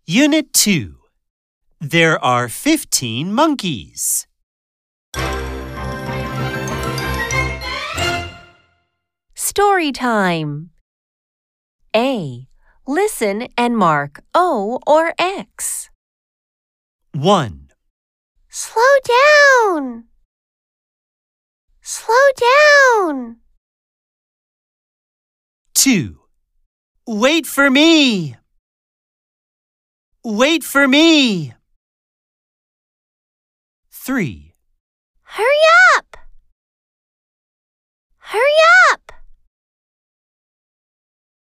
Unit 2. There are 15 monkeys. Story time. A. Listen and mark O or X. 1, Slow down. Slow down. 2. Wait for me. Wait for me. 3. Hurry up. Hurry up.